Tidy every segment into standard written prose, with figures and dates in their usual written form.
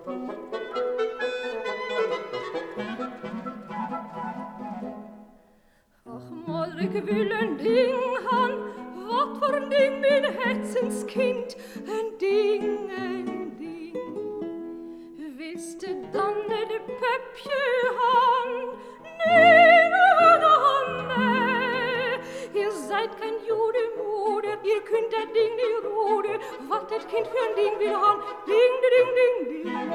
Ach, mal, ich will ein Ding han, wat für ein Ding, mein Herzenskind, ein Ding, ein Ding. Willst du dann nicht ein Pöppchen han? Nee, ihr seid kein Jude, Mude, ihr könnt das Ding nicht rude, wat das Kind für ein Ding will han, Ding, ding, ding, ding.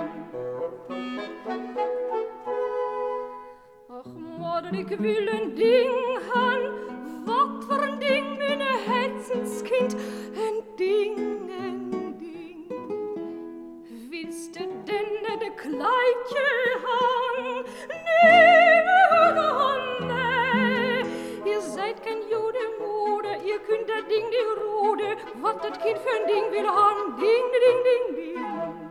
Ach, Mutter, ich will ein Ding han, wat für ein Ding, mein Herzenskind, ein Ding, ein Ding. Willst du denn nicht ein Kleidchen han? Nee, nee, ihr seid kein Jude, Mude, ihr könnt das Ding nicht rude, wat das Kind für ein Ding will han, Ding, ding, ding, ding.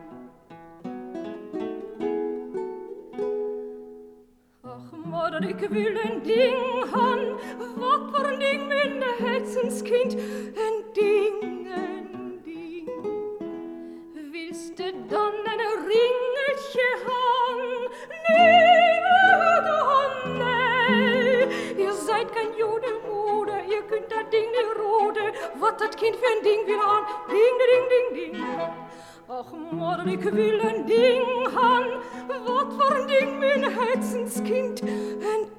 Mutter, ich will ein Ding han, wat für ein Ding, mein Herzenskind, ein Ding, ein Ding. Willst du dann ein Ringelchen han? Nee, nee, ihr seid kein Jude, Mude, ihr könnt das Ding nicht rude, wat das Kind für ein Ding will han, Ding, ding, ding, ding. Ach, Mutter, ich will ein Ding han, wat für ein Ding, mein Herzenskind, ein